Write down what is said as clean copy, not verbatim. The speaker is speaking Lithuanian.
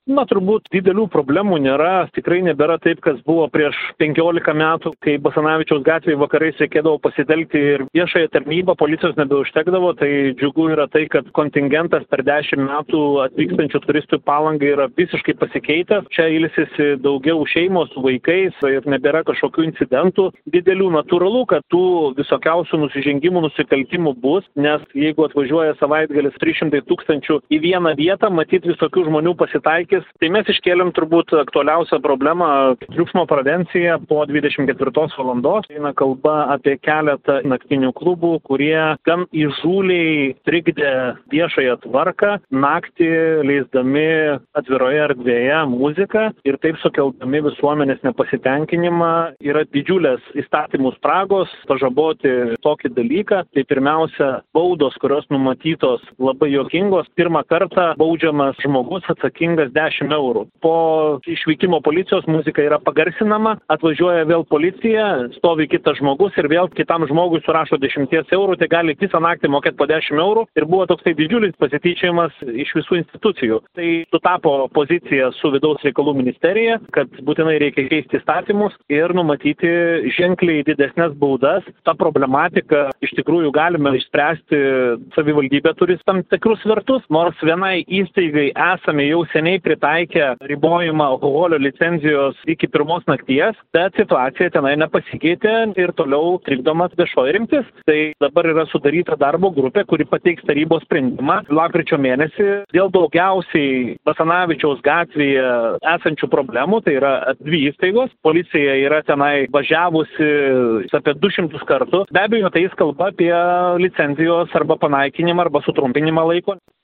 Na, turbūt didelių problemų nėra, tikrai nebėra taip, kas buvo prieš 15 metų, kai Basanavičiaus gatvėje vakarais reikėdavo pasitelkti ir viešąją tarnybą, policijos nebeužtekdavo, tai džiugu yra tai, kad kontingentas per 10 metų atvykstančių turistų į Palangą yra visiškai pasikeitęs. Čia ilsisi daugiau šeimos su vaikais ir nebėra kažkokių incidentų didelių. Natūralu, kad tų visokiausių nusižengimų, nusikaltimų bus, nes jeigu atvažiuoja savaitgalis 300 000 į vieną vietą, matyt visokių žmonių pasitaikys. Tai mes iškėlėm turbūt aktualiausią problemą - triukšmo prevencija po 24 valandos. Eina kalba apie keletą naktinių klubų, kurie gan įžūliai trikdė viešąją tvarką, naktį leisdami atviroje erdvėje muziką ir taip sukeldami visuomenės nepasitenkinimą. Yra didžiulės įstatymų spragos, pažaboti tokį dalyką. Tai pirmiausia, baudos, kurios numatytos labai juokingos. Pirmą kartą baudžiamas žmogus atsakingas 10 eurų. Po išvykimo policijos muzika yra pagarsinama, atvažiuoja vėl policija, stovi kitas žmogus ir vėl kitam žmogui surašo 10 eurų, tai gali visą naktį mokėti po 10 eurų ir buvo toksai didžiulis pasityčiavimas iš visų institucijų. Tai sutapo pozicija su vidaus reikalų ministerija, kad būtinai reikia keisti įstatymus ir numatyti ženkliai didesnės baudas. Ta problematika iš tikrųjų galime išspręsti, savivaldybė turi tam tikrus svertus, nors vienai įstaigai esame jau seniai pritaikę ribojimą alkoholio licenzijos iki 1 nakties, bet situacija tenai nepasikeitė ir toliau trikdomas viešoji rimtis. Tai dabar yra sudaryta darbo grupė, kuri pateiks tarybos sprendimą lapkričio mėnesį dėl daugiausiai Basanavičiaus gatvėje esančių problemų, tai yra 2 įstaigos. Policija yra tenai važiavusi apie 200 kartų. Be abejo, tai jis kalba apie licenzijos arba panaikinimą arba sutrumpinimą laiko.